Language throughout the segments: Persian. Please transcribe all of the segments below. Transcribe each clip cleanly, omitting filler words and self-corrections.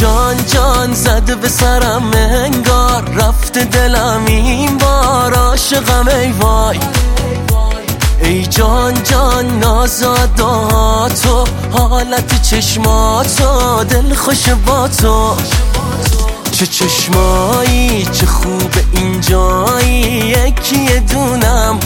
جان جان زده به سرم انگار رفته دلم این بار عاشقم ای وای. ای جان جان نازاداتو حالت چشماتو دل خوش با تو. چه چشمایی چه خوب اینجایی یکی دونم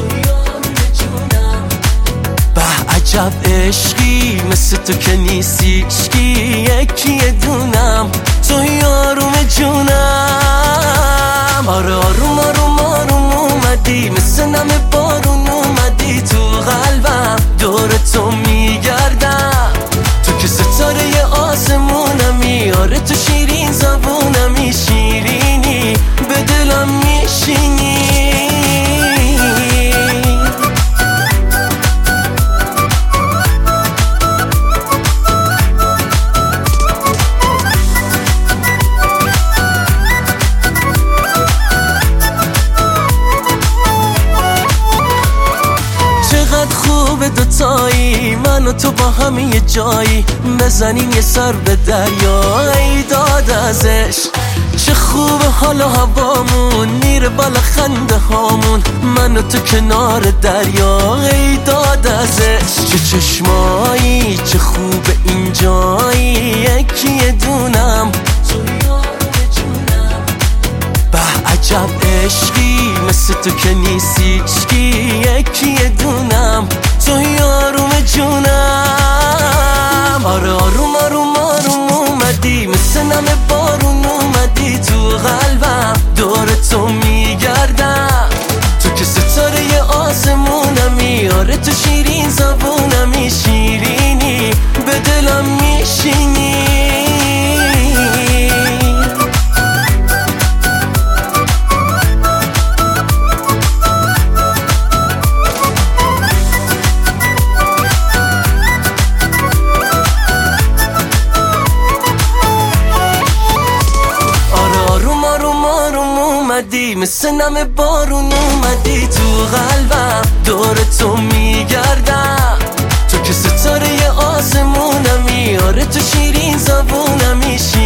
به عجب عشقی مثل تو که نیستی عشقی یکی دونم تو یاروم جونم. آره آروم آروم آروم اومدی مثل نم بارون اومدی تو قلبم دور تو میگردم تو که ستاره آسمونمی. آره تو شیرین زبونمی شیرینی به دلم میشینی. خوب دوتایی من و تو با هم یه جایی بزنیم یه سر به دریا ای داد ازش. چه خوب حال و هوامون میره بالا خنده هامون من و تو کنار دریا ای داد ازش. چه چشمایی چه خوب اینجایی یکی دونم به عجب عشقی مثل تو که نیستی عشقی یکی دونم تو یاروم جونم. آره آروم آروم آروم اومدی مثل نم بارون اومدی تو قلبم دور تو میگردم تو که ستاره آسمونمی. آره تو شیرین زبونمی شیرینی به دلم میشینی. مثل نم بارون اومدی تو قلبم دور تو میگردم تو که ستاره آسمونمی. آره تو شیرین زبونمی